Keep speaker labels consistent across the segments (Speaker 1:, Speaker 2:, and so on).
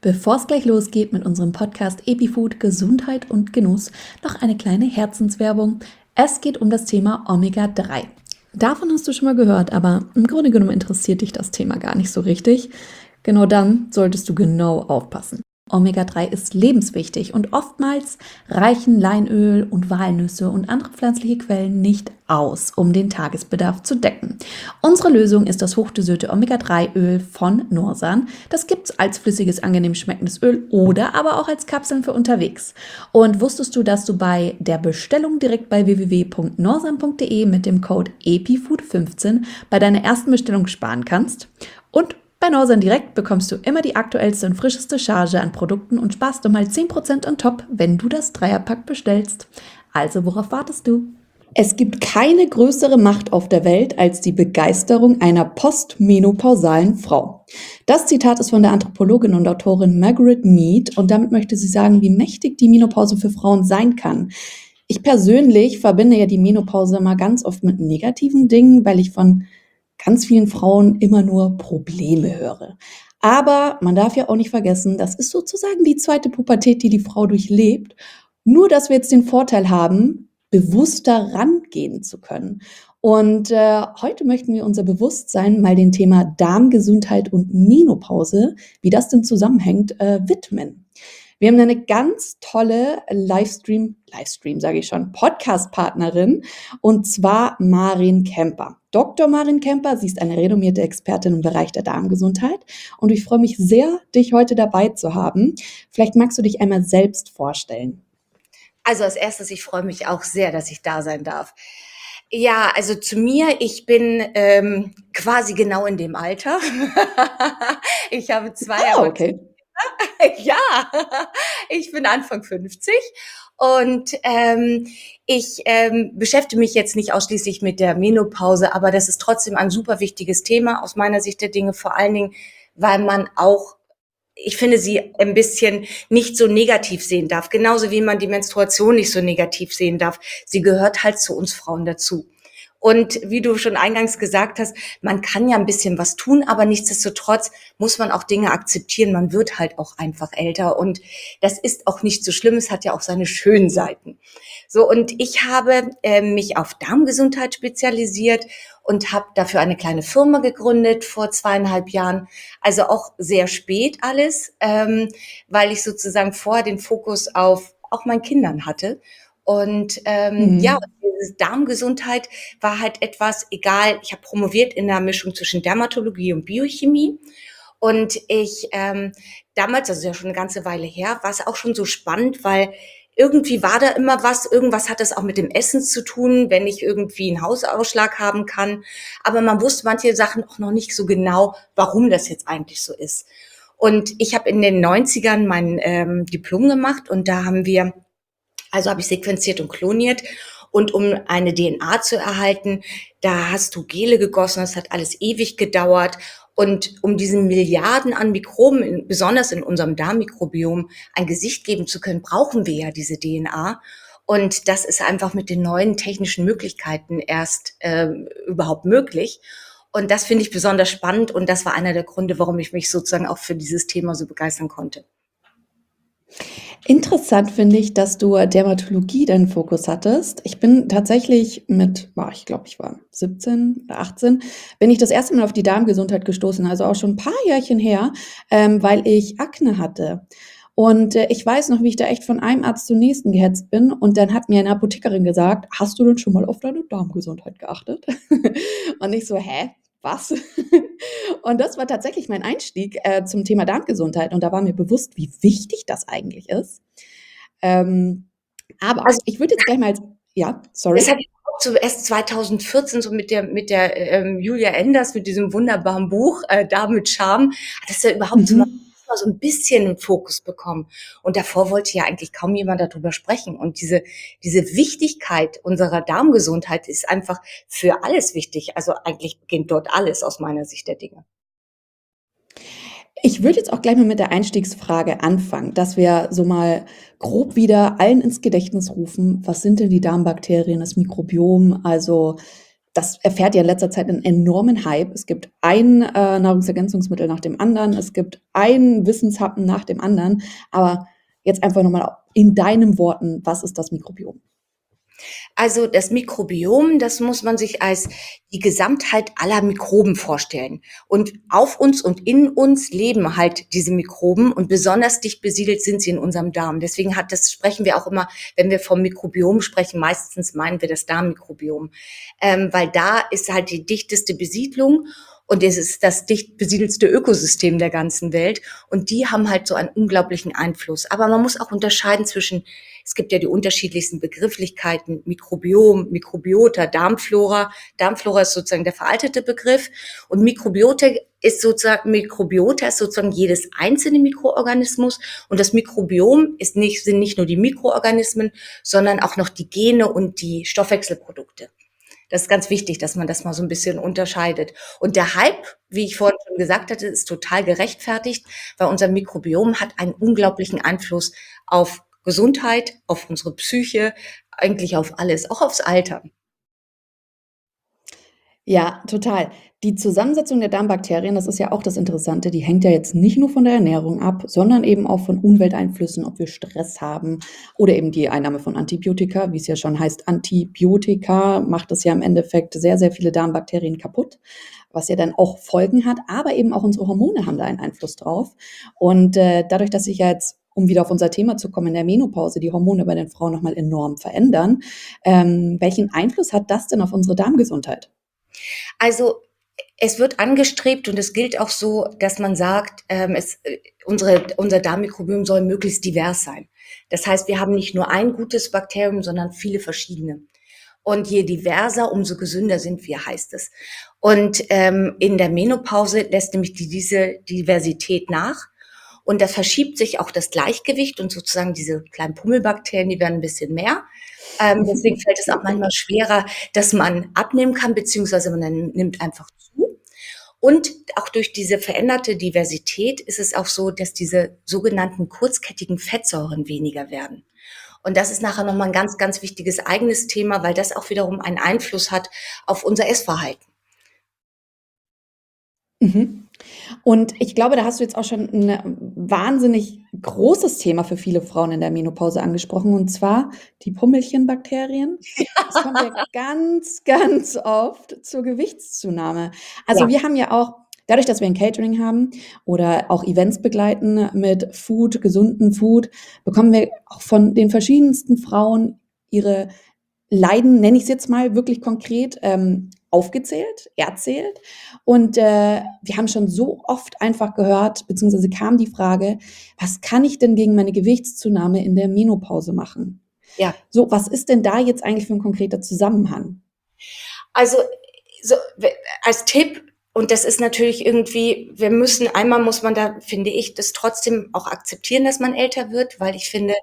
Speaker 1: Bevor es gleich losgeht mit unserem Podcast EpiFood Gesundheit und Genuss, noch eine kleine Herzenswerbung. Es geht um das Thema Omega-3. Davon hast du schon mal gehört, aber im Grunde genommen interessiert dich das Thema gar nicht so richtig. Genau dann solltest du genau aufpassen. Omega-3 ist lebenswichtig und oftmals reichen Leinöl und Walnüsse und andere pflanzliche Quellen nicht aus, um den Tagesbedarf zu decken. Unsere Lösung ist das hochdosierte Omega-3-Öl von Norsan. Das gibt es als flüssiges, angenehm schmeckendes Öl oder aber auch als Kapseln für unterwegs. Und wusstest du, dass du bei der Bestellung direkt bei www.norsan.de mit dem Code EPIFOOD15 bei deiner ersten Bestellung sparen kannst? Und bei Norsan Direkt bekommst du immer die aktuellste und frischeste Charge an Produkten und sparst mal 10% on top, wenn du das Dreierpack bestellst. Also worauf wartest du? Es gibt keine größere Macht auf der Welt als die Begeisterung einer postmenopausalen Frau. Das Zitat ist von der Anthropologin und Autorin Margaret Mead und damit möchte sie sagen, wie mächtig die Menopause für Frauen sein kann. Ich persönlich verbinde ja die Menopause immer ganz oft mit negativen Dingen, weil ich von ganz vielen Frauen immer nur Probleme höre. Aber man darf ja auch nicht vergessen, das ist sozusagen die zweite Pubertät, die die Frau durchlebt. Nur, dass wir jetzt den Vorteil haben, bewusster rangehen zu können. Und heute möchten wir unser Bewusstsein mal dem Thema Darmgesundheit und Menopause, wie das denn zusammenhängt, widmen. Wir haben eine ganz tolle sage ich schon, Podcast-Partnerin, und zwar Marin Kemper. Dr. Marin Kemper, sie ist eine renommierte Expertin im Bereich der Darmgesundheit und ich freue mich sehr, dich heute dabei zu haben. Vielleicht magst du dich einmal selbst vorstellen.
Speaker 2: Also als erstes, ich freue mich auch sehr, dass ich da sein darf. Ja, also zu mir, ich bin quasi genau in dem Alter. Ich habe zwei
Speaker 1: Okay.
Speaker 2: Ja, ich bin Anfang 50 und ich beschäftige mich jetzt nicht ausschließlich mit der Menopause, aber das ist trotzdem ein super wichtiges Thema aus meiner Sicht der Dinge, vor allen Dingen, weil man auch, ich finde, sie ein bisschen nicht so negativ sehen darf, genauso wie man die Menstruation nicht so negativ sehen darf. Sie gehört halt zu uns Frauen dazu. Und wie du schon eingangs gesagt hast, man kann ja ein bisschen was tun, aber nichtsdestotrotz muss man auch Dinge akzeptieren. Man wird halt auch einfach älter und das ist auch nicht so schlimm. Es hat ja auch seine schönen Seiten. So, und ich habe mich auf Darmgesundheit spezialisiert und habe dafür eine kleine Firma gegründet vor 2,5 Jahren. Also auch sehr spät alles, weil ich sozusagen vorher den Fokus auf auch meinen Kindern hatte. Und ja, diese Darmgesundheit war halt etwas, egal, ich habe promoviert in der Mischung zwischen Dermatologie und Biochemie. Und ich damals, also ja schon eine ganze Weile her, war es auch schon so spannend, weil irgendwie war da immer was, irgendwas hat das auch mit dem Essen zu tun, wenn ich irgendwie einen Hausausschlag haben kann. Aber man wusste manche Sachen auch noch nicht so genau, warum das jetzt eigentlich so ist. Und ich habe in den 90ern mein Diplom gemacht und da habe ich sequenziert und kloniert. Und um eine DNA zu erhalten, da hast du Gele gegossen, das hat alles ewig gedauert. Und um diesen Milliarden an Mikroben, besonders in unserem Darmmikrobiom, ein Gesicht geben zu können, brauchen wir ja diese DNA. Und das ist einfach mit den neuen technischen Möglichkeiten erst überhaupt möglich. Und das finde ich besonders spannend. Und das war einer der Gründe, warum ich mich sozusagen auch für dieses Thema so begeistern konnte.
Speaker 1: Interessant finde ich, dass du Dermatologie deinen Fokus hattest. Ich bin tatsächlich ich glaube, ich war 17 oder 18, bin ich das erste Mal auf die Darmgesundheit gestoßen, also auch schon ein paar Jährchen her, weil ich Akne hatte. Und ich weiß noch, wie ich da echt von einem Arzt zum nächsten gehetzt bin. Und dann hat mir eine Apothekerin gesagt, hast du denn schon mal auf deine Darmgesundheit geachtet? Und ich so, hä? Was? Und das war tatsächlich mein Einstieg zum Thema Darmgesundheit. Und da war mir bewusst, wie wichtig das eigentlich ist. Aber
Speaker 2: Also
Speaker 1: ich würde jetzt gleich mal, ja,
Speaker 2: das
Speaker 1: sorry.
Speaker 2: hat so erst 2014 so mit der Julia Enders, mit diesem wunderbaren Buch Da mit Charme, hat das ja überhaupt so mal
Speaker 1: Mhm.
Speaker 2: so ein bisschen einen Fokus bekommen. Und davor wollte ja eigentlich kaum jemand darüber sprechen. Und diese Wichtigkeit unserer Darmgesundheit ist einfach für alles wichtig. Also eigentlich beginnt dort alles aus meiner Sicht der Dinge.
Speaker 1: Ich würde jetzt auch gleich mal mit der Einstiegsfrage anfangen, dass wir so mal grob wieder allen ins Gedächtnis rufen, was sind denn die Darmbakterien, das Mikrobiom? Also das erfährt ja in letzter Zeit einen enormen Hype. Es gibt ein Nahrungsergänzungsmittel nach dem anderen, es gibt ein Wissenshappen nach dem anderen. Aber jetzt einfach nochmal in deinen Worten, was ist das Mikrobiom?
Speaker 2: Also das Mikrobiom, das muss man sich als die Gesamtheit aller Mikroben vorstellen. Und auf uns und in uns leben halt diese Mikroben und besonders dicht besiedelt sind sie in unserem Darm. Deswegen sprechen wir auch immer, wenn wir vom Mikrobiom sprechen, meistens meinen wir das Darmmikrobiom, weil da ist halt die dichteste Besiedlung. Und es ist das dicht besiedelste Ökosystem der ganzen Welt. Und die haben halt so einen unglaublichen Einfluss. Aber man muss auch unterscheiden zwischen, es gibt ja die unterschiedlichsten Begrifflichkeiten, Mikrobiom, Mikrobiota, Darmflora. Darmflora ist sozusagen der veraltete Begriff. Und Mikrobiota ist sozusagen jedes einzelne Mikroorganismus. Und das Mikrobiom sind nicht nur die Mikroorganismen, sondern auch noch die Gene und die Stoffwechselprodukte. Das ist ganz wichtig, dass man das mal so ein bisschen unterscheidet. Und der Hype, wie ich vorhin schon gesagt hatte, ist total gerechtfertigt, weil unser Mikrobiom hat einen unglaublichen Einfluss auf Gesundheit, auf unsere Psyche, eigentlich auf alles, auch aufs Alter.
Speaker 1: Ja, total. Die Zusammensetzung der Darmbakterien, das ist ja auch das Interessante, die hängt ja jetzt nicht nur von der Ernährung ab, sondern eben auch von Umwelteinflüssen, ob wir Stress haben oder eben die Einnahme von Antibiotika, wie es ja schon heißt, Antibiotika macht es ja im Endeffekt sehr, sehr viele Darmbakterien kaputt, was ja dann auch Folgen hat, aber eben auch unsere Hormone haben da einen Einfluss drauf. Und dadurch, dass sich ja jetzt, um wieder auf unser Thema zu kommen, in der Menopause die Hormone bei den Frauen nochmal enorm verändern, welchen Einfluss hat das denn auf unsere Darmgesundheit?
Speaker 2: Also es wird angestrebt und es gilt auch so, dass man sagt, unser Darmmikrobiom soll möglichst divers sein. Das heißt, wir haben nicht nur ein gutes Bakterium, sondern viele verschiedene. Und je diverser, umso gesünder sind wir, heißt es. Und in der Menopause lässt nämlich diese Diversität nach. Und da verschiebt sich auch das Gleichgewicht und sozusagen diese kleinen Pummelbakterien, die werden ein bisschen mehr. Deswegen fällt es auch manchmal schwerer, dass man abnehmen kann, beziehungsweise man nimmt einfach zu. Und auch durch diese veränderte Diversität ist es auch so, dass diese sogenannten kurzkettigen Fettsäuren weniger werden. Und das ist nachher nochmal ein ganz, ganz wichtiges eigenes Thema, weil das auch wiederum einen Einfluss hat auf unser Essverhalten.
Speaker 1: Mhm. Und ich glaube, da hast du jetzt auch schon ein wahnsinnig großes Thema für viele Frauen in der Menopause angesprochen, und zwar die Pummelchenbakterien. Es kommt ja ganz, ganz oft zur Gewichtszunahme. Also,
Speaker 2: Ja,
Speaker 1: wir haben ja auch dadurch, dass wir ein Catering haben oder auch Events begleiten mit Food, gesunden Food, bekommen wir auch von den verschiedensten Frauen ihre Leiden, nenne ich es jetzt mal wirklich konkret, aufgezählt, erzählt. Und wir haben schon so oft einfach gehört, beziehungsweise kam die Frage, was kann ich denn gegen meine Gewichtszunahme in der Menopause machen?
Speaker 2: ja.
Speaker 1: So, was ist denn da jetzt eigentlich für ein konkreter Zusammenhang?
Speaker 2: Also so, als Tipp, und das ist natürlich irgendwie, einmal muss man da, finde ich, das trotzdem auch akzeptieren, dass man älter wird, weil ich finde,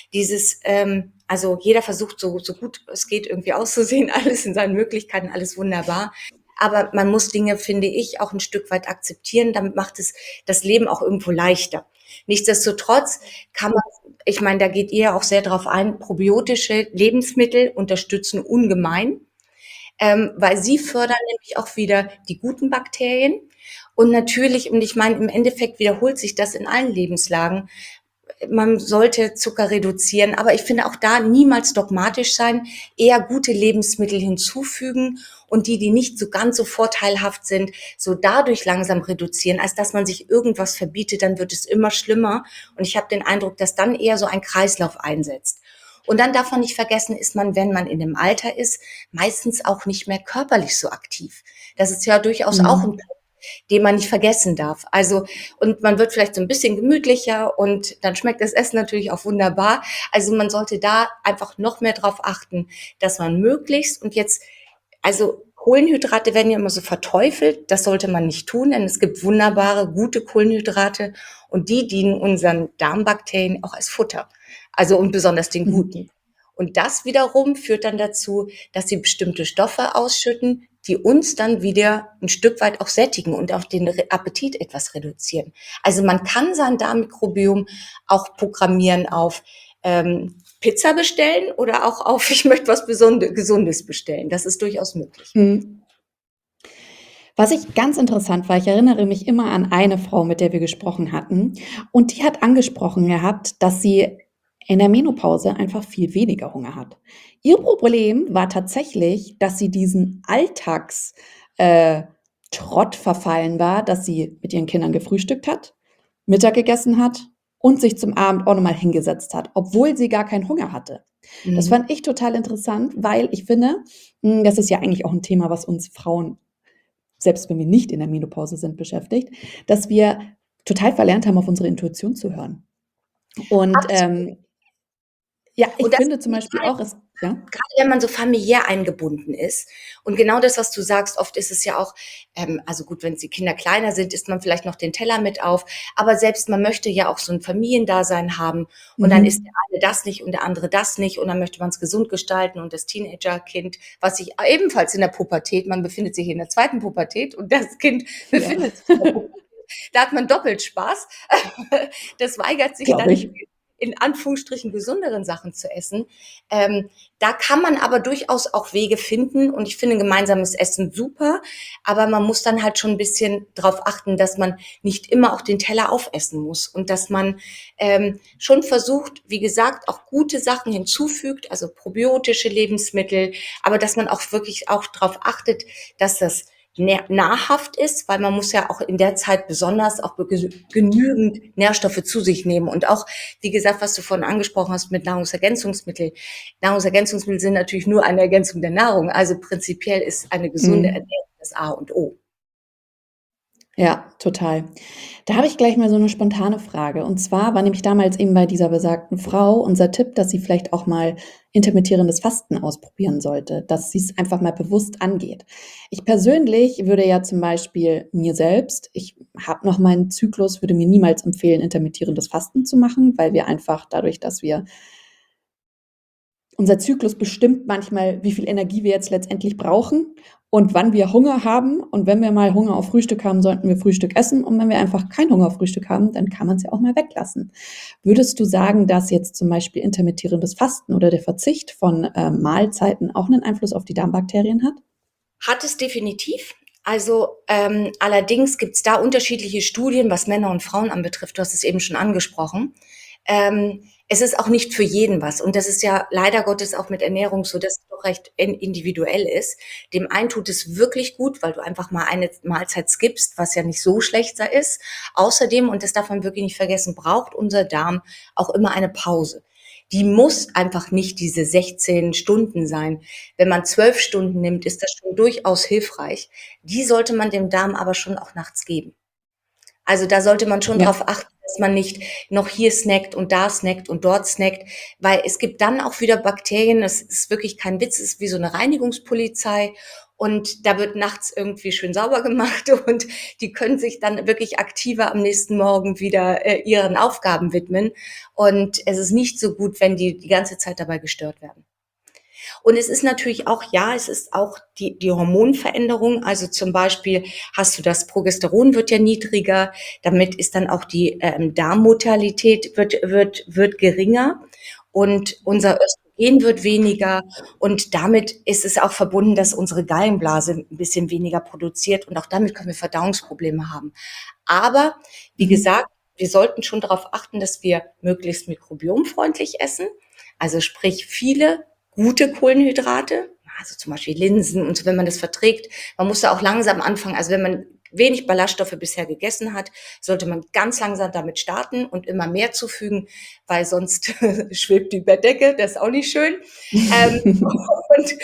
Speaker 2: also jeder versucht so gut es geht irgendwie auszusehen, alles in seinen Möglichkeiten, alles wunderbar. Aber man muss Dinge, finde ich, auch ein Stück weit akzeptieren, damit macht es das Leben auch irgendwo leichter. Nichtsdestotrotz kann man, ich meine, da geht ihr auch sehr drauf ein, probiotische Lebensmittel unterstützen ungemein, weil sie fördern nämlich auch wieder die guten Bakterien. Und natürlich, und ich meine, im Endeffekt wiederholt sich das in allen Lebenslagen. Man sollte Zucker reduzieren, aber ich finde auch da niemals dogmatisch sein, eher gute Lebensmittel hinzufügen und die nicht so ganz so vorteilhaft sind, so dadurch langsam reduzieren, als dass man sich irgendwas verbietet, dann wird es immer schlimmer. Und ich habe den Eindruck, dass dann eher so ein Kreislauf einsetzt. Und dann darf man nicht vergessen, ist man, wenn man in dem Alter ist, meistens auch nicht mehr körperlich so aktiv. Das ist ja durchaus auch ein
Speaker 1: Mhm.
Speaker 2: Punkt, den man nicht vergessen darf. Also, und man wird vielleicht so ein bisschen gemütlicher und dann schmeckt das Essen natürlich auch wunderbar. Also man sollte da einfach noch mehr drauf achten, dass man möglichst und jetzt, also Kohlenhydrate werden ja immer so verteufelt. Das sollte man nicht tun, denn es gibt wunderbare, gute Kohlenhydrate und die dienen unseren Darmbakterien auch als Futter. Also und besonders den
Speaker 1: Mhm.
Speaker 2: guten. Und das wiederum führt dann dazu, dass sie bestimmte Stoffe ausschütten, die uns dann wieder ein Stück weit auch sättigen und auch den Appetit etwas reduzieren. Also man kann sein Darmmikrobiom auch programmieren auf Pizza bestellen oder auch auf, ich möchte was Gesundes bestellen. Das ist durchaus möglich.
Speaker 1: Mhm. Was ich ganz interessant war, ich erinnere mich immer an eine Frau, mit der wir gesprochen hatten, und die hat angesprochen gehabt, dass sie in der Menopause einfach viel weniger Hunger hat. Ihr Problem war tatsächlich, dass sie diesen Alltags Trott verfallen war, dass sie mit ihren Kindern gefrühstückt hat, Mittag gegessen hat und sich zum Abend auch noch mal hingesetzt hat, obwohl sie gar keinen Hunger hatte. Das
Speaker 2: Mhm.
Speaker 1: fand ich total interessant, weil ich finde, das ist ja eigentlich auch ein Thema, was uns Frauen, selbst wenn wir nicht in der Menopause sind, beschäftigt, dass wir total verlernt haben, auf unsere Intuition zu hören. Und
Speaker 2: Absolut.
Speaker 1: ja, ich
Speaker 2: Und das
Speaker 1: finde zum Beispiel auch, es, ja,
Speaker 2: gerade wenn man so familiär eingebunden ist. Und genau das, was du sagst, oft ist es ja auch, also gut, wenn die Kinder kleiner sind, isst man vielleicht noch den Teller mit auf. Aber selbst man möchte ja auch so ein Familiendasein haben. Und dann isst der
Speaker 1: mhm.
Speaker 2: eine das nicht und der andere das nicht. Und dann möchte man es gesund gestalten. Und das Teenagerkind, was sich ebenfalls in der Pubertät, man befindet sich in der zweiten Pubertät und das Kind
Speaker 1: Ja,
Speaker 2: befindet sich in der Pubertät. Da hat man doppelt Spaß. Das weigert sich
Speaker 1: glaube
Speaker 2: dann,
Speaker 1: ich.
Speaker 2: die in Anführungsstrichen gesünderen Sachen zu essen. Da kann man aber durchaus auch Wege finden und ich finde gemeinsames Essen super, aber man muss dann halt schon ein bisschen drauf achten, dass man nicht immer auch den Teller aufessen muss und dass man schon versucht, wie gesagt, auch gute Sachen hinzufügt, also probiotische Lebensmittel, aber dass man auch wirklich auch darauf achtet, dass das nahrhaft ist, weil man muss ja auch in der Zeit besonders auch genügend Nährstoffe zu sich nehmen und auch, wie gesagt, was du vorhin angesprochen hast mit Nahrungsergänzungsmitteln. Nahrungsergänzungsmittel sind natürlich nur eine Ergänzung der Nahrung, also prinzipiell ist eine gesunde
Speaker 1: Mhm.
Speaker 2: Ernährung das A und O.
Speaker 1: Ja, total. Da habe ich gleich mal so eine spontane Frage. Und zwar war nämlich damals eben bei dieser besagten Frau unser Tipp, dass sie vielleicht auch mal intermittierendes Fasten ausprobieren sollte, dass sie es einfach mal bewusst angeht. Ich persönlich würde ja zum Beispiel mir selbst, ich habe noch meinen Zyklus, würde mir niemals empfehlen, intermittierendes Fasten zu machen, weil wir einfach dadurch, dass wir unser Zyklus bestimmt manchmal, wie viel Energie wir jetzt letztendlich brauchen und wann wir Hunger haben. Und wenn wir mal Hunger auf Frühstück haben, sollten wir Frühstück essen. Und wenn wir einfach keinen Hunger auf Frühstück haben, dann kann man es ja auch mal weglassen. Würdest du sagen, dass jetzt zum Beispiel intermittierendes Fasten oder der Verzicht von Mahlzeiten auch einen Einfluss auf die Darmbakterien hat?
Speaker 2: Hat es definitiv. Also allerdings gibt es da unterschiedliche Studien, was Männer und Frauen anbetrifft. Du hast es eben schon angesprochen. Es ist auch nicht für jeden was. Und das ist ja leider Gottes auch mit Ernährung so, dass es doch recht individuell ist. Dem einen tut es wirklich gut, weil du einfach mal eine Mahlzeit skippst, was ja nicht so schlecht ist. Außerdem, und das darf man wirklich nicht vergessen, braucht unser Darm auch immer eine Pause. Die muss einfach nicht diese 16 Stunden sein. Wenn man 12 Stunden nimmt, ist das schon durchaus hilfreich. Die sollte man dem Darm aber schon auch nachts geben. Also da sollte man schon
Speaker 1: Ja.
Speaker 2: drauf achten, dass man nicht noch hier snackt und da snackt und dort snackt, weil es gibt dann auch wieder Bakterien, das ist wirklich kein Witz, es ist wie so eine Reinigungspolizei und da wird nachts irgendwie schön sauber gemacht und die können sich dann wirklich aktiver am nächsten Morgen wieder ihren Aufgaben widmen und es ist nicht so gut, wenn die ganze Zeit dabei gestört werden. Und es ist natürlich auch, ja, es ist auch die Hormonveränderung. Also zum Beispiel hast du das Progesteron wird ja niedriger. Damit ist dann auch die Darmmortalität wird geringer und unser Östrogen wird weniger. Und damit ist es auch verbunden, dass unsere Gallenblase ein bisschen weniger produziert. Und auch damit können wir Verdauungsprobleme haben. Aber wie
Speaker 1: Mhm.
Speaker 2: gesagt, wir sollten schon darauf achten, dass wir möglichst mikrobiomfreundlich essen. Also sprich viele gute Kohlenhydrate, also zum Beispiel Linsen und so, wenn man das verträgt. Man muss da auch langsam anfangen. Also wenn man wenig Ballaststoffe bisher gegessen hat, sollte man ganz langsam damit starten und immer mehr zufügen, weil sonst schwebt die Bettdecke, das ist auch nicht schön. Ähm, und,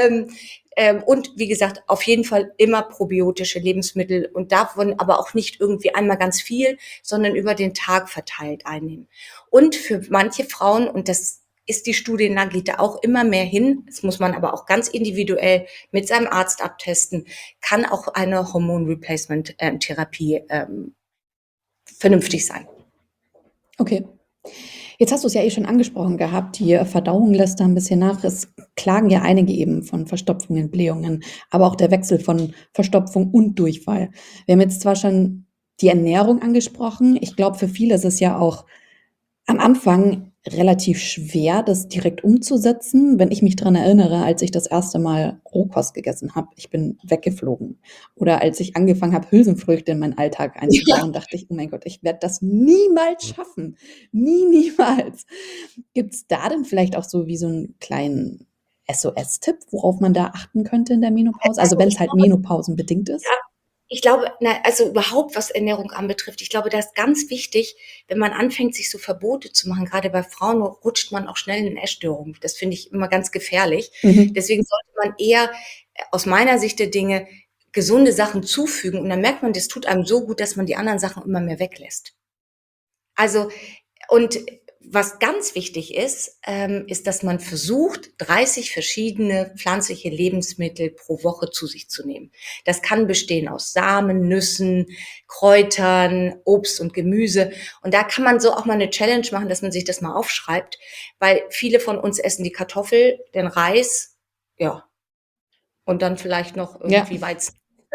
Speaker 2: und wie gesagt, auf jeden Fall immer probiotische Lebensmittel und davon aber auch nicht irgendwie einmal ganz viel, sondern über den Tag verteilt einnehmen. Und für manche Frauen, und das ist die Studienlage, geht da auch immer mehr hin. Das muss man aber auch ganz individuell mit seinem Arzt abtesten. Kann auch eine Hormon-Replacement-Therapie vernünftig sein.
Speaker 1: Okay. Jetzt hast du es ja eh schon angesprochen gehabt, die Verdauung lässt da ein bisschen nach. Es klagen ja einige eben von Verstopfungen, Blähungen, aber auch der Wechsel von Verstopfung und Durchfall. Wir haben jetzt zwar schon die Ernährung angesprochen. Ich glaube, für viele ist es ja auch am Anfang relativ schwer, das direkt umzusetzen. Wenn ich mich dran erinnere, als ich das erste Mal Rohkost gegessen habe, ich bin weggeflogen. Oder als ich angefangen habe, Hülsenfrüchte in meinen Alltag
Speaker 2: Ja.
Speaker 1: einzubauen, dachte ich: „Oh mein Gott, ich werde das niemals schaffen. Nie, niemals.“ Gibt's da denn vielleicht auch so wie so 'n kleinen SOS-Tipp, worauf man da achten könnte in der Menopause? Also,
Speaker 2: Also,
Speaker 1: wenn's
Speaker 2: ich
Speaker 1: halt
Speaker 2: glaube
Speaker 1: menopausenbedingt
Speaker 2: ja,
Speaker 1: ist?
Speaker 2: ich glaube, na, also überhaupt, was Ernährung anbetrifft, ich glaube, da ist ganz wichtig, wenn man anfängt, sich so Verbote zu machen, grade bei Frauen rutscht man auch schnell in Essstörungen. Das finde ich immer ganz gefährlich.
Speaker 1: Mhm.
Speaker 2: Deswegen sollte man eher, aus meiner Sicht der Dinge, gesunde Sachen zufügen und dann merkt man, das tut einem so gut, dass man die anderen Sachen immer mehr weglässt. Also, und was ganz wichtig ist, ist, dass man versucht, 30 verschiedene pflanzliche Lebensmittel pro Woche zu sich zu nehmen. Das kann bestehen aus Samen, Nüssen, Kräutern, Obst und Gemüse. Und da kann man so auch mal eine Challenge machen, dass man sich das mal aufschreibt, weil viele von uns essen die Kartoffel, den Reis, ja, und dann vielleicht noch
Speaker 1: Ja,
Speaker 2: irgendwie Weizen.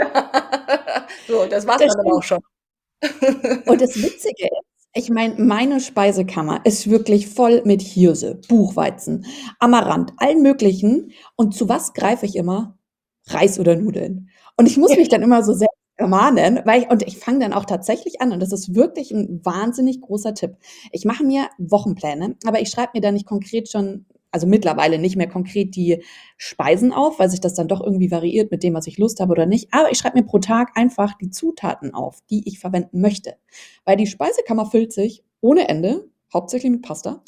Speaker 2: So, das war's
Speaker 1: das
Speaker 2: dann aber auch
Speaker 1: stimmt.
Speaker 2: schon.
Speaker 1: Und das Witzige ist, ich meine, meine Speisekammer ist wirklich voll mit Hirse, Buchweizen, Amaranth, allen möglichen. Und zu was greife ich immer? Reis oder Nudeln. Und ich muss mich dann immer so selbst ermahnen, weil ich fange dann auch tatsächlich an und das ist wirklich 'n wahnsinnig großer Tipp. Ich mache mir Wochenpläne, aber ich schreibe mir da nicht konkret schon, also mittlerweile nicht mehr konkret die Speisen auf, weil sich das dann doch irgendwie variiert mit dem, was ich Lust habe oder nicht. Aber ich schreibe mir pro Tag einfach die Zutaten auf, die ich verwenden möchte. Weil die Speisekammer füllt sich ohne Ende, hauptsächlich mit Pasta,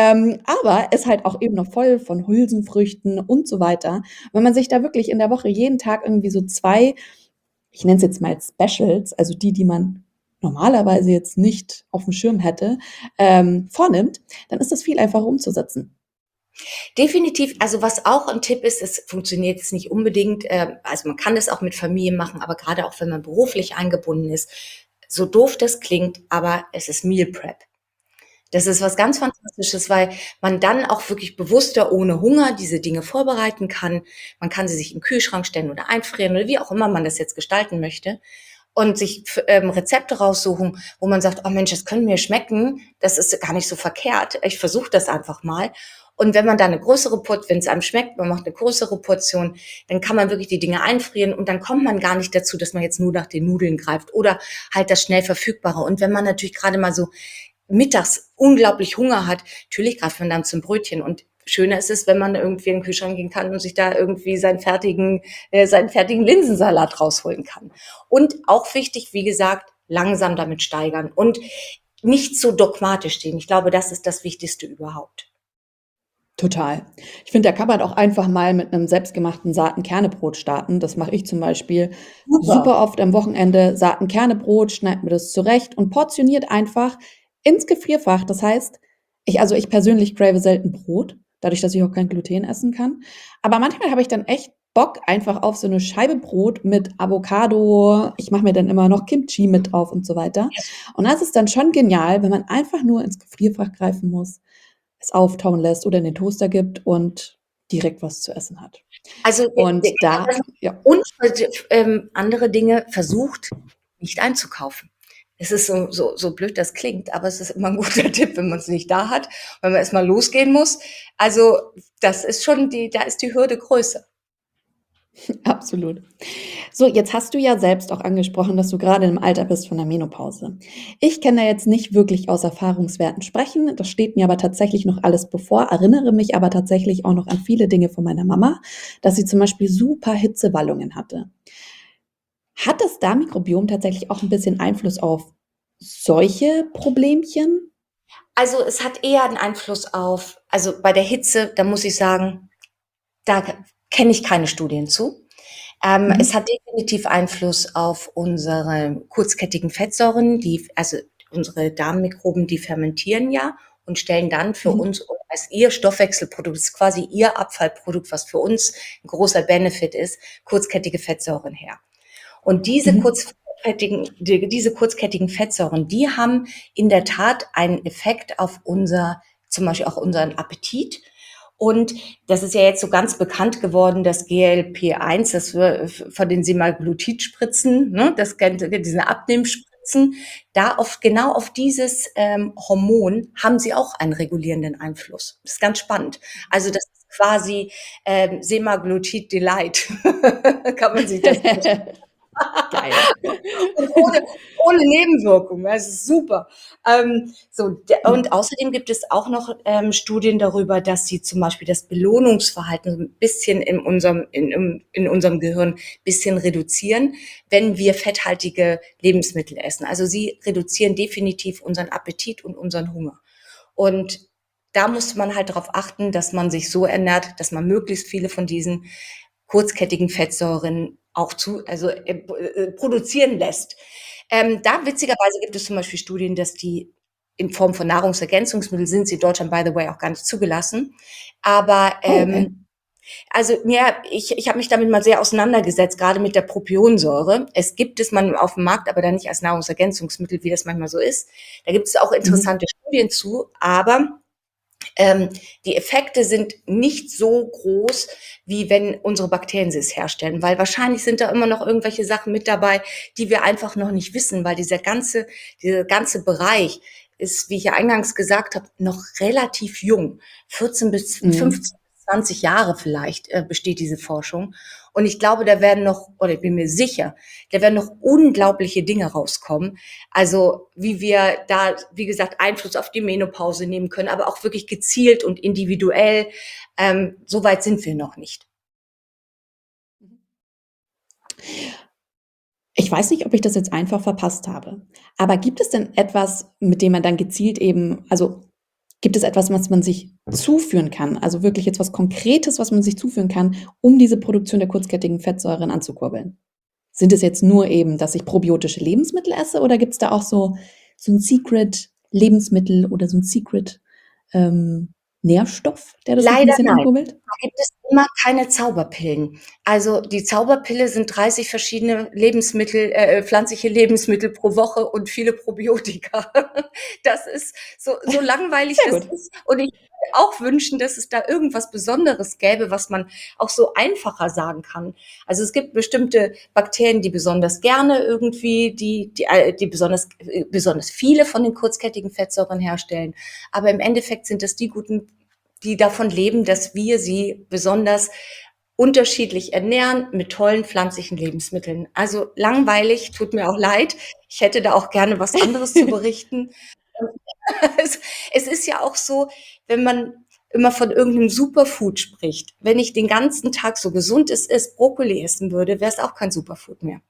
Speaker 1: aber ist halt auch eben noch voll von Hülsenfrüchten und so weiter. Wenn man sich da wirklich in der Woche jeden Tag irgendwie so 2, ich nenne es jetzt mal Specials, also die, die man normalerweise jetzt nicht auf dem Schirm hätte, vornimmt, dann ist das viel einfacher umzusetzen.
Speaker 2: Definitiv, also was auch ein Tipp ist, es funktioniert jetzt nicht unbedingt, also man kann das auch mit Familie machen, aber gerade auch wenn man beruflich eingebunden ist, so doof das klingt, aber es ist Meal Prep. Das ist was ganz Fantastisches, weil man dann auch wirklich bewusster ohne Hunger diese Dinge vorbereiten kann. Man kann sie sich im Kühlschrank stellen oder einfrieren oder wie auch immer man das jetzt gestalten möchte und sich Rezepte raussuchen, wo man sagt, oh Mensch, das können mir schmecken, das ist gar nicht so verkehrt. Ich versuche das einfach mal. Und wenn man da eine größere Portion, wenn es einem schmeckt, man macht eine größere Portion, dann kann man wirklich die Dinge einfrieren und dann kommt man gar nicht dazu, dass man jetzt nur nach den Nudeln greift oder halt das schnell Verfügbare. Und wenn man natürlich gerade mal so mittags unglaublich Hunger hat, natürlich greift man dann zum Brötchen. Und schöner ist es, wenn man irgendwie in den Kühlschrank gehen kann und sich da irgendwie seinen fertigen Linsensalat rausholen kann. Und auch wichtig, wie gesagt, langsam damit steigern und nicht so dogmatisch sehen. Ich glaube, das ist das Wichtigste überhaupt.
Speaker 1: Total. Ich finde, da kann man auch einfach mal mit 'nem selbstgemachten Saaten-Kerne-Brot starten. Das mache ich zum Beispiel
Speaker 2: Super.
Speaker 1: super oft am Wochenende. Saaten-Kerne-Brot, schneide mir das zurecht und portioniert einfach ins Gefrierfach. Das heißt, ich persönlich crave selten Brot, dadurch, dass ich auch kein Gluten essen kann. Aber manchmal habe ich dann echt Bock einfach auf so 'ne Scheibe Brot mit Avocado. Ich mache mir dann immer noch Kimchi mit drauf und so weiter. Und das ist dann schon genial, wenn man einfach nur ins Gefrierfach greifen muss, es auftauen lässt oder in den Toaster gibt und direkt was zu essen hat.
Speaker 2: Also,
Speaker 1: Und
Speaker 2: genau
Speaker 1: da
Speaker 2: das,
Speaker 1: ja,
Speaker 2: und andere Dinge versucht nicht einzukaufen. Es ist so blöd das klingt, aber es ist immer ein guter Tipp, wenn man es nicht da hat, wenn man erst mal losgehen muss. Also, das ist schon da ist die Hürde größer.
Speaker 1: absolut. So, jetzt hast du ja selbst auch angesprochen, dass du grade im Alter bist von der Menopause. Ich kann da jetzt nicht wirklich aus Erfahrungswerten sprechen. Das steht mir aber tatsächlich noch alles bevor, erinnere mich aber tatsächlich auch noch an viele Dinge von meiner Mama, dass sie zum Beispiel super Hitzewallungen hatte. Hat das Darmmikrobiom tatsächlich auch 'n bisschen Einfluss auf solche Problemchen?
Speaker 2: Also, es hat eher 'n Einfluss auf, also, bei der Hitze, da muss ich sagen, da kenne ich keine Studien zu. Es
Speaker 1: Mhm.
Speaker 2: hat definitiv Einfluss auf unsere kurzkettigen Fettsäuren, also unsere Darmmikroben, die fermentieren ja und stellen dann für
Speaker 1: Mhm.
Speaker 2: uns als ihr Stoffwechselprodukt, das ist quasi ihr Abfallprodukt, was für uns 'n großer Benefit ist, kurzkettige Fettsäuren her. Und
Speaker 1: Mhm.
Speaker 2: diese kurzkettigen Fettsäuren, die haben in der Tat einen Effekt auf zum Beispiel auch unseren Appetit. Und das ist ja jetzt so ganz bekannt geworden, das GLP-1, das wir von den Semaglutid-Spritzen, ne, das kennt ihr, diese Abnehmspritze. nutzen, genau auf dieses Hormon haben sie auch einen regulierenden Einfluss. Das ist ganz spannend. Also das ist quasi Semaglutid Delight, kann man sich das vorstellen.
Speaker 1: Geil.
Speaker 2: Und ohne Nebenwirkungen. Das ist super. Und außerdem gibt es auch noch Studien darüber, dass sie zum Beispiel das Belohnungsverhalten so ein bisschen in unserem Gehirn ein bisschen reduzieren, wenn wir fetthaltige Lebensmittel essen. Also sie reduzieren definitiv unseren Appetit und unseren Hunger. Und da muss man halt darauf achten, dass man sich so ernährt, dass man möglichst viele von diesen kurzkettigen Fettsäuren auch produzieren lässt. Da witzigerweise gibt es zum Beispiel Studien, dass die in Form von Nahrungsergänzungsmitteln sind sie in Deutschland, by the way, auch gar nicht zugelassen. Aber
Speaker 1: Oh, okay.
Speaker 2: also ich habe mich damit mal sehr auseinandergesetzt, gerade mit der Propionsäure. Es gibt es man auf dem Markt, aber dann nicht als Nahrungsergänzungsmittel, wie das manchmal so ist. Da gibt es auch
Speaker 1: Mhm.
Speaker 2: interessante Studien zu, aber die Effekte sind nicht so groß, wie wenn unsere Bakterien es herstellen, weil wahrscheinlich sind da immer noch irgendwelche Sachen mit dabei, die wir einfach noch nicht wissen, weil dieser ganze Bereich ist, wie ich ja eingangs gesagt habe, noch relativ jung. 14 bis 15
Speaker 1: Mhm.
Speaker 2: bis 20 Jahre vielleicht besteht diese Forschung. Und ich glaube, da werden noch, oder ich bin mir sicher, da werden noch unglaubliche Dinge rauskommen. Also wie wir da, wie gesagt, Einfluss auf die Menopause nehmen können, aber auch wirklich gezielt und individuell. So weit sind wir noch nicht.
Speaker 1: Ich weiß nicht, ob ich das jetzt einfach verpasst habe, aber gibt es denn etwas, mit dem man dann gezielt eben, also gibt es etwas, was man sich zuführen kann? Also wirklich jetzt was Konkretes, was man sich zuführen kann, um diese Produktion der kurzkettigen Fettsäuren anzukurbeln? Sind es jetzt nur eben, dass ich probiotische Lebensmittel esse oder gibt es da auch so ein Secret-Lebensmittel oder so ein Secret Nährstoff, der das noch ein
Speaker 2: Leider
Speaker 1: bisschen
Speaker 2: nein.
Speaker 1: ankurbelt?
Speaker 2: Da gibt es immer keine Zauberpillen. Also die Zauberpille sind 30 verschiedene pflanzliche Lebensmittel pro Woche und viele Probiotika. Das ist so langweilig
Speaker 1: Sehr
Speaker 2: das
Speaker 1: gut.
Speaker 2: ist. Und ich würde auch wünschen, dass es da irgendwas Besonderes gäbe, was man auch so einfacher sagen kann. Also es gibt bestimmte Bakterien, die besonders gerne irgendwie, die besonders viele von den kurzkettigen Fettsäuren herstellen. Aber im Endeffekt sind das die guten, die davon leben, dass wir sie besonders unterschiedlich ernähren mit tollen pflanzlichen Lebensmitteln. Also langweilig, tut mir auch leid. Ich hätte da auch gerne was anderes zu berichten. Es, es ist ja auch so, wenn man immer von irgendeinem Superfood spricht. Wenn ich den ganzen Tag so gesund es ist, Brokkoli essen würde, wäre es auch kein Superfood mehr.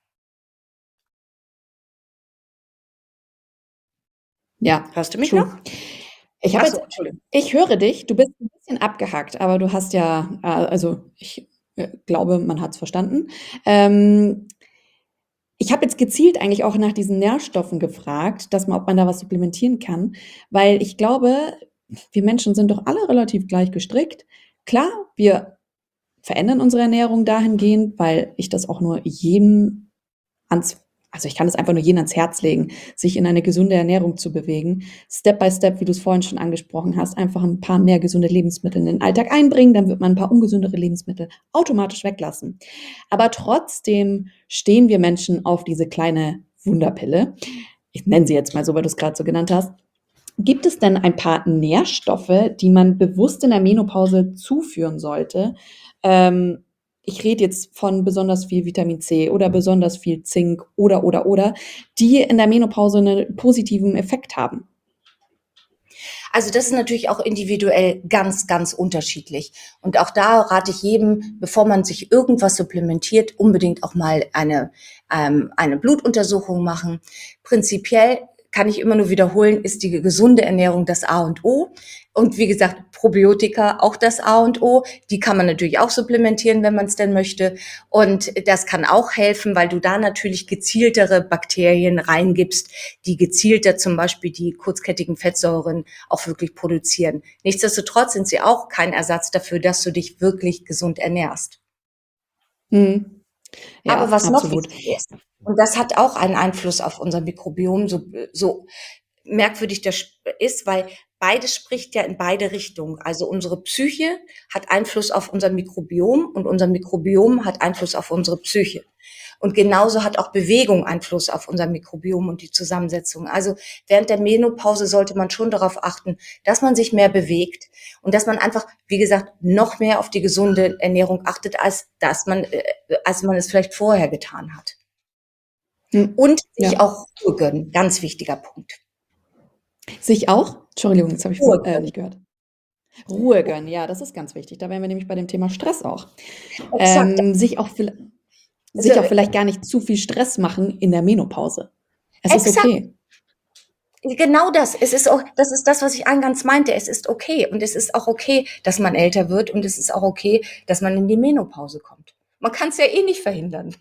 Speaker 1: Ja,
Speaker 2: Hörst du mich noch?
Speaker 1: true. Ich habe
Speaker 2: Ach so,
Speaker 1: jetzt
Speaker 2: Entschuldigung.
Speaker 1: ich höre dich, du bist ein bisschen abgehackt, aber du hast ja also, ich, glaube, man hat's verstanden. Ähm, Ich habe jetzt gezielt eigentlich auch nach diesen Nährstoffen gefragt, ob man da was supplementieren kann, weil ich glaube, wir Menschen sind doch alle relativ gleich gestrickt. Klar, wir verändern unsere Ernährung dahingehend, weil ich das auch nur jedem ans also ich kann es einfach nur jedem ans Herz legen, sich in eine gesunde Ernährung zu bewegen. Step by Step, wie du es vorhin schon angesprochen hast, einfach ein paar mehr gesunde Lebensmittel in den Alltag einbringen, dann wird man ein paar ungesündere Lebensmittel automatisch weglassen. Aber trotzdem stehen wir Menschen auf diese kleine Wunderpille. Ich nenne sie jetzt mal so, weil du es gerade so genannt hast. Gibt es denn ein paar Nährstoffe, die man bewusst in der Menopause zuführen sollte? Ähm, Ich rede jetzt von besonders viel Vitamin C oder besonders viel Zink oder, die in der Menopause einen positiven Effekt haben.
Speaker 2: Also das ist natürlich auch individuell ganz, ganz unterschiedlich. Und auch da rate ich jedem, bevor man sich irgendwas supplementiert, unbedingt auch mal eine Blutuntersuchung machen. Prinzipiell kann ich immer nur wiederholen, ist die gesunde Ernährung das A und O. Und wie gesagt, Probiotika auch das A und O. Die kann man natürlich auch supplementieren, wenn man es denn möchte. Und das kann auch helfen, weil du da natürlich gezieltere Bakterien reingibst, die gezielter zum Beispiel die kurzkettigen Fettsäuren auch wirklich produzieren. Nichtsdestotrotz sind sie auch kein Ersatz dafür, dass du dich wirklich gesund ernährst.
Speaker 1: Mhm.
Speaker 2: Aber
Speaker 1: Ja,
Speaker 2: was noch
Speaker 1: absolut.
Speaker 2: wichtig ist, und das hat auch einen Einfluss auf unser Mikrobiom, so merkwürdig das ist, weil beides spricht ja in beide Richtungen. Also unsere Psyche hat Einfluss auf unser Mikrobiom und unser Mikrobiom hat Einfluss auf unsere Psyche. Und genauso hat auch Bewegung Einfluss auf unser Mikrobiom und die Zusammensetzung. Also während der Menopause sollte man schon darauf achten, dass man sich mehr bewegt und dass man einfach, wie gesagt, noch mehr auf die gesunde Ernährung achtet, als man es vielleicht vorher getan hat. Und sich
Speaker 1: Ja.
Speaker 2: auch Ruhe gönnen, ganz wichtiger Punkt.
Speaker 1: Sich auch? Entschuldigung, das habe ich
Speaker 2: Ruhe gönnen.
Speaker 1: nicht gehört. Ruhe gönnen, ja, das ist ganz wichtig. Da wären wir nämlich bei dem Thema Stress auch.
Speaker 2: Exakt.
Speaker 1: Sich auch
Speaker 2: Also,
Speaker 1: vielleicht gar nicht zu viel Stress machen in der Menopause. Es ist
Speaker 2: exakt.
Speaker 1: okay.
Speaker 2: Genau das. Es ist auch, das ist das, was ich eingangs meinte. Es ist okay. Und es ist auch okay, dass man älter wird. Und es ist auch okay, dass man in die Menopause kommt. Man kann es ja eh nicht verhindern.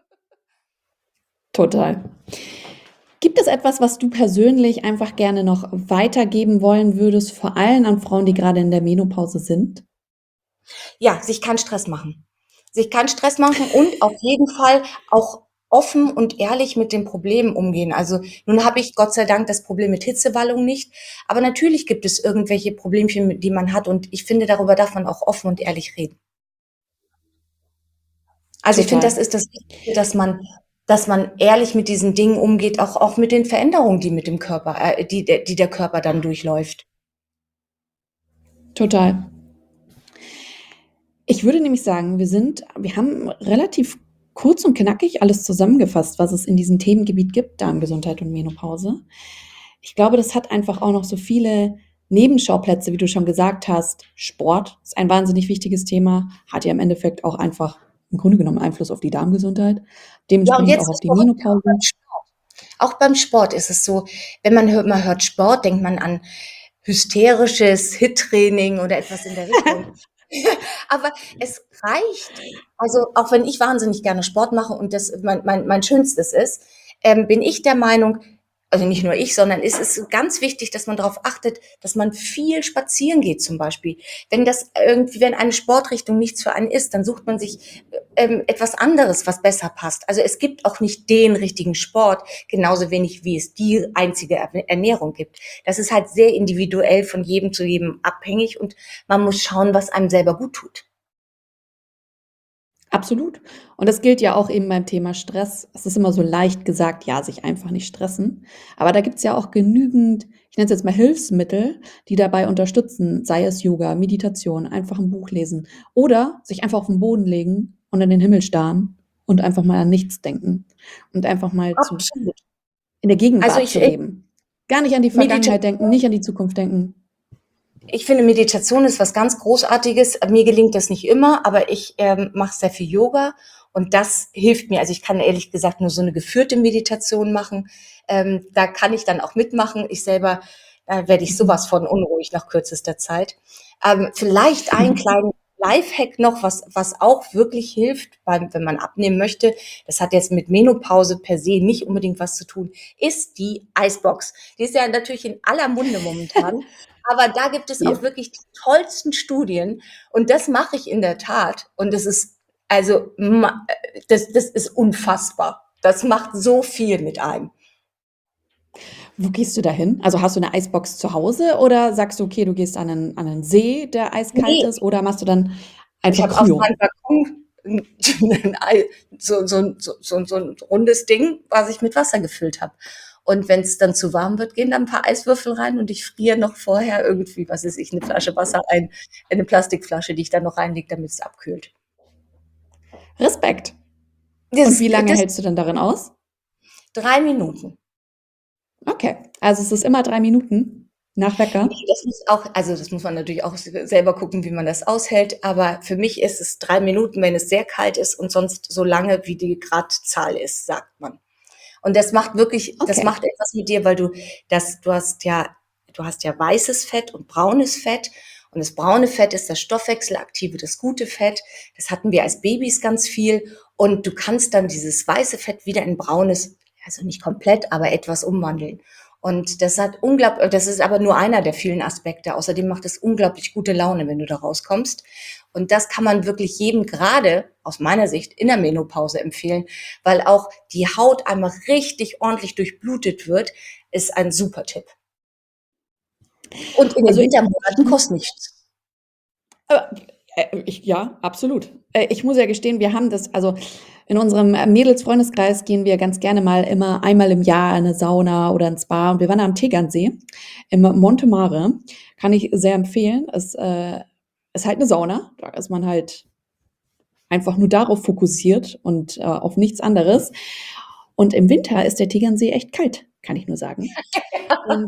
Speaker 1: Total. Gibt es etwas, was du persönlich einfach gerne noch weitergeben wollen würdest, vor allem an Frauen, die gerade in der Menopause sind?
Speaker 2: Ja, sich keinen Stress machen. Sich keinen Stress machen und auf jeden Fall auch offen und ehrlich mit den Problemen umgehen. Also nun habe ich Gott sei Dank das Problem mit Hitzewallung nicht, aber natürlich gibt es irgendwelche Problemchen, die man hat und ich finde, darüber darf man auch offen und ehrlich reden. Also ich finde, das
Speaker 1: Total.
Speaker 2: ist das Wichtigste, dass man ehrlich mit diesen Dingen umgeht, auch mit den Veränderungen, die mit dem Körper, die der Körper dann durchläuft.
Speaker 1: Total. Ich würde nämlich sagen, wir haben relativ kurz und knackig alles zusammengefasst, was es in diesem Themengebiet gibt, Darmgesundheit und Menopause. Ich glaube, das hat einfach auch noch so viele Nebenschauplätze, wie du schon gesagt hast. Sport ist ein wahnsinnig wichtiges Thema, hat ja im Endeffekt auch einfach im Grunde genommen Einfluss auf die Darmgesundheit,
Speaker 2: Ja, und
Speaker 1: dementsprechend auch
Speaker 2: jetzt
Speaker 1: auf
Speaker 2: das
Speaker 1: die
Speaker 2: Verrückte
Speaker 1: Menopause.
Speaker 2: auch beim Sport ist es so, wenn man hört Sport, denkt man an hysterisches Hit-Training oder etwas in der Richtung. Aber es reicht. Also auch wenn ich wahnsinnig gerne Sport mache und das mein Schönstes ist, bin ich der Meinung, also nicht nur ich, sondern es ist ganz wichtig, dass man darauf achtet, dass man viel spazieren geht zum Beispiel. Wenn eine Sportrichtung nichts für einen ist, dann sucht man sich etwas anderes, was besser passt. Also es gibt auch nicht den richtigen Sport, genauso wenig wie es die einzige Ernährung gibt. Das ist halt sehr individuell von jedem zu jedem abhängig und man muss schauen, was einem selber gut tut.
Speaker 1: Absolut. Und das gilt ja auch eben beim Thema Stress. Es ist immer so leicht gesagt, ja, sich einfach nicht stressen. Aber da gibt's ja auch genügend, ich nenne es jetzt mal Hilfsmittel, die dabei unterstützen, sei es Yoga, Meditation, einfach ein Buch lesen oder sich einfach auf den Boden legen und in den Himmel starren und einfach mal an nichts denken und einfach mal
Speaker 2: Absolut.
Speaker 1: in der
Speaker 2: Also
Speaker 1: Gegenwart zu leben. Gar nicht an die Vergangenheit denken,
Speaker 2: Meditation,
Speaker 1: nicht an die Zukunft denken.
Speaker 2: ich finde, Meditation ist was ganz Großartiges. Mir gelingt das nicht immer, aber ich mache sehr viel Yoga und das hilft mir. Also ich kann ehrlich gesagt nur so eine geführte Meditation machen. Da kann ich dann auch mitmachen. Ich selber werde ich sowas von unruhig nach kürzester Zeit. Vielleicht einen kleinen Lifehack noch, was auch wirklich hilft, wenn man abnehmen möchte. Das hat jetzt mit Menopause per se nicht unbedingt was zu tun, ist die Icebox. Die ist ja natürlich in aller Munde momentan. Aber da gibt es
Speaker 1: Ja.
Speaker 2: auch wirklich die tollsten Studien und das mache ich in der Tat und das ist also das ist unfassbar. Das macht so viel mit einem.
Speaker 1: Wo gehst du da hin? Also, hast du 'ne Eisbox zu Hause oder sagst du: „Okay, du gehst an 'nen See, der eiskalt
Speaker 2: Ne,
Speaker 1: ist“, oder machst du dann
Speaker 2: ich
Speaker 1: einfach
Speaker 2: habe auf
Speaker 1: Kryo?
Speaker 2: meinem Balkon 'n Ei so 'n rundes Ding, was ich mit Wasser gefüllt habe. Und wenn's dann zu warm wird, gehen da 'n paar Eiswürfel rein und ich friere noch vorher irgendwie, was weiß ich, 'ne Flasche Wasser ein, in 'ne Plastikflasche, die ich dann noch reinlege, damit's abkühlt.
Speaker 1: Respekt. Und
Speaker 2: Das
Speaker 1: wie lange
Speaker 2: das
Speaker 1: hältst du dann darin aus?
Speaker 2: 3 Minuten.
Speaker 1: Okay, also es ist immer 3 Minuten nach
Speaker 2: Ne,
Speaker 1: Wecker?
Speaker 2: das muss man natürlich auch selber gucken, wie man das aushält, aber für mich ist es 3 Minuten, wenn es sehr kalt ist und sonst so lange, wie die Gradzahl ist, sagt man. Und das
Speaker 1: Okay.
Speaker 2: macht etwas mit dir, weil du hast ja weißes Fett und braunes Fett. Und das braune Fett ist das stoffwechselaktive, das gute Fett. Das hatten wir als Babys ganz viel. Und du kannst dann dieses weiße Fett wieder in braunes, also nicht komplett, aber etwas umwandeln. Und das ist aber nur einer der vielen Aspekte. Außerdem macht es unglaublich gute Laune, wenn du da rauskommst. Und das kann man wirklich jedem gerade aus meiner Sicht in der Menopause empfehlen, weil auch die Haut einmal richtig ordentlich durchblutet wird, ist ein super Tipp. Und in den
Speaker 1: Also,
Speaker 2: Wintermonaten kostet nichts.
Speaker 1: äh, ja, absolut. Ich muss ja gestehen, wir haben das also In unserem Mädels-Freundeskreis gehen wir ganz gerne mal immer einmal im Jahr in eine Sauna oder ins Spa. Und wir waren am Tegernsee im Monte Mare. Kann ich sehr empfehlen. Ist halt eine Sauna. Da ist man halt einfach nur darauf fokussiert und auf nichts anderes. Und im Winter ist der Tegernsee echt kalt, kann ich nur sagen. Und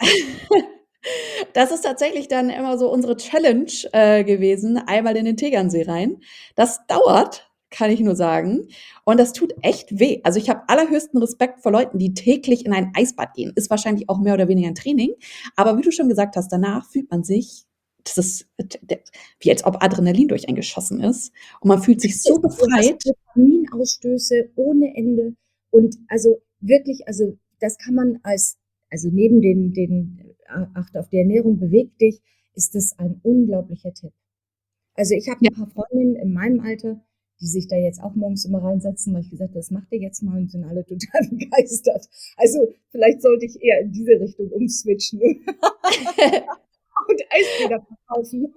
Speaker 1: das ist tatsächlich dann immer so unsere Challenge gewesen, einmal in den Tegernsee rein. Das dauert, kann ich nur sagen. Und das tut echt weh. Also ich habe allerhöchsten Respekt vor Leuten, die täglich in ein Eisbad gehen. Ist wahrscheinlich auch mehr oder weniger ein Training. Aber wie du schon gesagt hast, danach fühlt man sich, das ist wie als ob Adrenalin durch einen geschossen ist. Und man fühlt sich so
Speaker 2: Du hast
Speaker 1: befreit.
Speaker 2: Dopaminausstöße ohne Ende. Und also wirklich, also das kann man also neben den Acht auf die Ernährung, beweg dich, ist das ein unglaublicher Tipp. Also ich habe
Speaker 1: Ja.
Speaker 2: ein paar Freundinnen in meinem Alter, die sich da jetzt auch morgens immer reinsetzen, weil ich gesagt habe, das macht ihr jetzt mal und sind alle total begeistert. Also vielleicht sollte ich eher in diese Richtung umswitchen und Eisbäder verkaufen.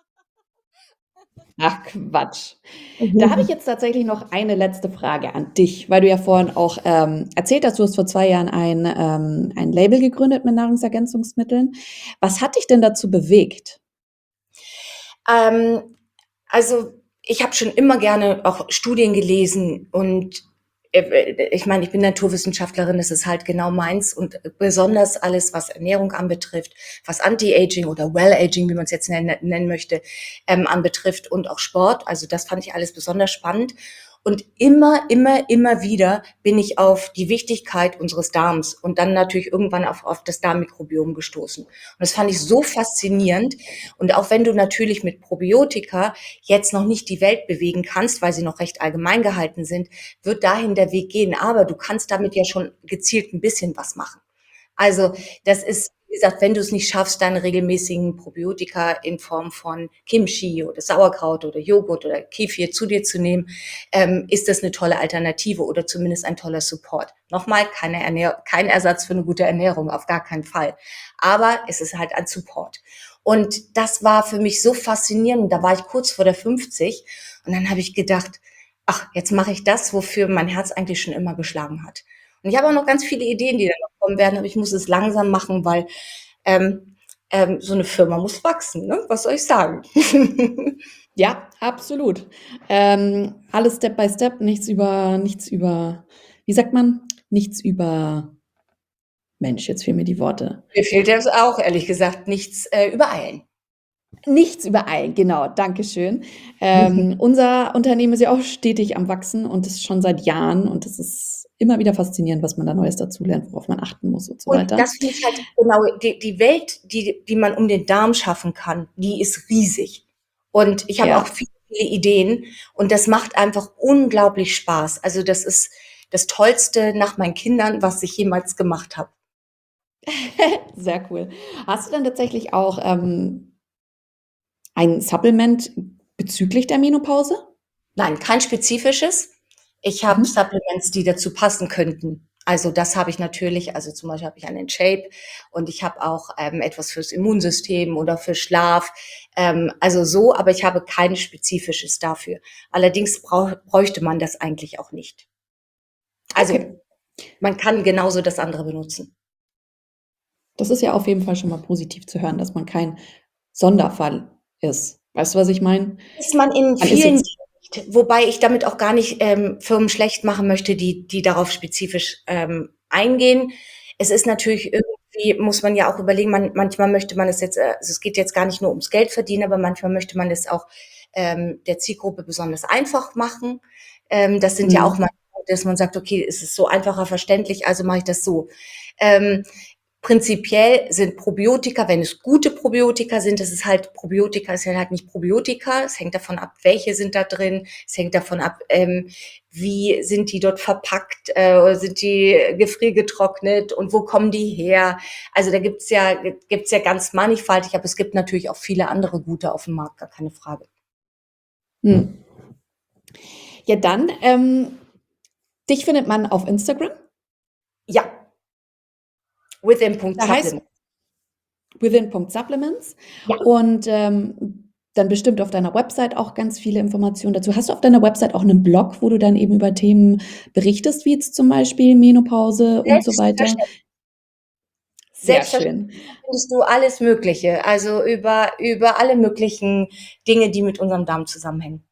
Speaker 1: Ach Quatsch. Da habe ich jetzt tatsächlich noch eine letzte Frage an dich, weil du ja vorhin auch erzählt hast, du hast vor 2 Jahren ein Label gegründet mit Nahrungsergänzungsmitteln. Was hat dich denn dazu bewegt?
Speaker 2: Ähm, also ich habe schon immer gerne auch Studien gelesen und ich meine, ich bin Naturwissenschaftlerin, das ist halt genau meins und besonders alles, was Ernährung anbetrifft, was Anti-Aging oder Well-Aging, wie man es jetzt nennen möchte, anbetrifft und auch Sport. Also das fand ich alles besonders spannend. Und immer wieder bin ich auf die Wichtigkeit unseres Darms und dann natürlich irgendwann auf das Darmmikrobiom gestoßen. Und das fand ich so faszinierend. Und auch wenn du natürlich mit Probiotika jetzt noch nicht die Welt bewegen kannst, weil sie noch recht allgemein gehalten sind, wird dahin der Weg gehen. Aber du kannst damit ja schon gezielt ein bisschen was machen. Also das ist, wie gesagt, wenn du es nicht schaffst, deine regelmäßigen Probiotika in Form von Kimchi oder Sauerkraut oder Joghurt oder Kefir zu dir zu nehmen, ist das eine tolle Alternative oder zumindest ein toller Support. Nochmal, kein Ersatz für eine gute Ernährung, auf gar keinen Fall. Aber es ist halt ein Support. Und das war für mich so faszinierend. Da war ich kurz vor der 50 und dann habe ich gedacht, ach, jetzt mache ich das, wofür mein Herz eigentlich schon immer geschlagen hat. Und ich habe auch noch ganz viele Ideen, die dann noch kommen werden, aber ich muss es langsam machen, weil so eine Firma muss wachsen, ne? Was soll ich sagen?
Speaker 1: Ja, absolut. Alles Step by Step, wie sagt man? Nichts über, Mensch, jetzt fehlen mir die Worte.
Speaker 2: Mir fehlt das auch, ehrlich gesagt, nichts übereilen.
Speaker 1: Nichts übereilen, genau, Dankeschön. Unser Unternehmen ist ja auch stetig am Wachsen und das schon seit Jahren und es ist immer wieder faszinierend, was man da Neues dazulernt, worauf man achten muss und so
Speaker 2: Und
Speaker 1: weiter.
Speaker 2: das finde ich halt genau, die Welt, die man um den Darm schaffen kann, die ist riesig. Und ich habe auch
Speaker 1: Ja,
Speaker 2: viele Ideen und das macht einfach unglaublich Spaß. Also das ist das Tollste nach meinen Kindern, was ich jemals gemacht habe.
Speaker 1: sehr cool. Hast du dann tatsächlich auch ein Supplement bezüglich der Menopause?
Speaker 2: Nein, kein spezifisches. Ich habe
Speaker 1: Mhm.
Speaker 2: Supplements, die dazu passen könnten. Also das habe ich natürlich, also zum Beispiel habe ich einen Shape und ich habe auch etwas fürs Immunsystem oder für Schlaf. Also so, aber ich habe kein spezifisches dafür. Allerdings bräuchte man das eigentlich auch nicht. Also
Speaker 1: Okay,
Speaker 2: man kann genauso das andere benutzen.
Speaker 1: das ist ja auf jeden Fall schon mal positiv zu hören, dass man kein Sonderfall ist. Weißt du, was ich meine?
Speaker 2: Ist man in
Speaker 1: Man ist
Speaker 2: vielen
Speaker 1: jetzt
Speaker 2: nicht, wobei ich damit auch gar nicht Firmen schlecht machen möchte, die darauf spezifisch eingehen. Es ist natürlich irgendwie, muss man ja auch überlegen, manchmal möchte man es jetzt, also es geht jetzt gar nicht nur ums Geld verdienen, aber manchmal möchte man es auch der Zielgruppe besonders einfach machen. Das sind ja auch
Speaker 1: mhm.
Speaker 2: mal, dass man sagt, okay, es ist so einfacher verständlich, also mache ich das so. Ähm, Prinzipiell sind Probiotika, wenn es gute Probiotika sind, das ist halt, Probiotika ist ja halt nicht Probiotika. Es hängt davon ab, welche sind da drin. Es hängt davon ab, wie sind die dort verpackt, sind die gefriergetrocknet und wo kommen die her? Also da gibt's ja ganz mannigfaltig, aber es gibt natürlich auch viele andere gute auf dem Markt, gar keine Frage.
Speaker 1: Hm. Ja, dann, dich findet man auf Instagram.
Speaker 2: Ja,
Speaker 1: Da heißt
Speaker 2: within.supplement.
Speaker 1: within.supplements.
Speaker 2: Ja.
Speaker 1: Und dann bestimmt auf deiner Website auch ganz viele Informationen dazu. Hast du auf deiner Website auch einen Blog, wo du dann eben über Themen berichtest, wie jetzt zum Beispiel Menopause und so weiter?
Speaker 2: Selbstverständlich.
Speaker 1: Sehr
Speaker 2: Selbstverständlich
Speaker 1: schön.
Speaker 2: findest du alles Mögliche, also über alle möglichen Dinge, die mit unserem Darm zusammenhängen.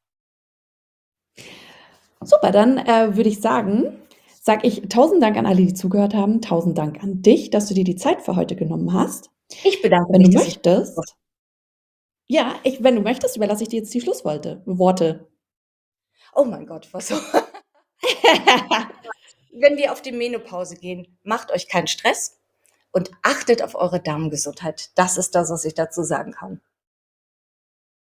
Speaker 1: Super, dann, würde ich sagen, sage ich tausend Dank an alle, die zugehört haben. Tausend Dank an dich, dass du dir die Zeit für heute genommen hast.
Speaker 2: Ich bedanke
Speaker 1: Wenn du
Speaker 2: mich, dass ich
Speaker 1: möchtest ja, wenn du möchtest, überlasse ich dir jetzt die Worte.
Speaker 2: oh mein Gott, was so wenn wir auf die Menopause gehen, macht euch keinen Stress und achtet auf eure Darmgesundheit. Das ist das, was ich dazu sagen kann.